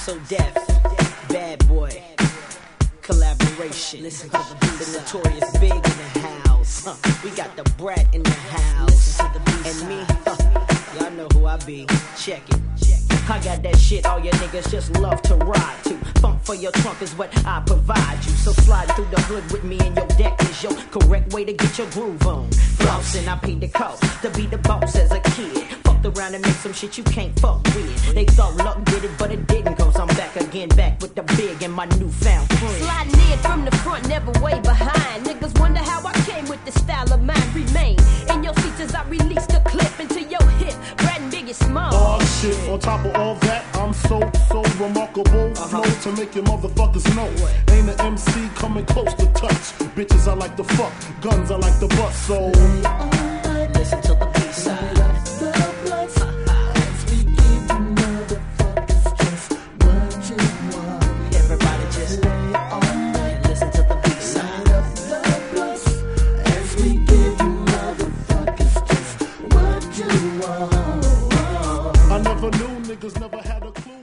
So Def, Bad Boy, collaboration. Listen to the Notorious Big in the house. We got the Brat in the house. And me, y'all know who I be. Check it. I got that shit all your niggas just love to ride to. Funk for your trunk is what I provide you. So slide through the hood with me and your deck is your correct way to get your groove on. Flossing, I paid the cost to be the boss as a kid. Fucked around and make some shit you can't fuck with. They thought luck did it, but it didn't, cause I'm back again, back with the big and my newfound friend. Sliding in from the front, never way behind. Niggas wonder how I came with this style of mine. Remain in your seats as I release the clip into your hip. Brad and Biggie Small. Oh shit, on top of all that, I'm so remarkable. Flow to make your motherfuckers know. Ain't an MC coming close to touch. Bitches I like to fuck, guns I like to bust. So listen to the B-side. Everybody just listen to the B-side. As we give you motherfuckers just what you want. I never knew niggas never had a clue.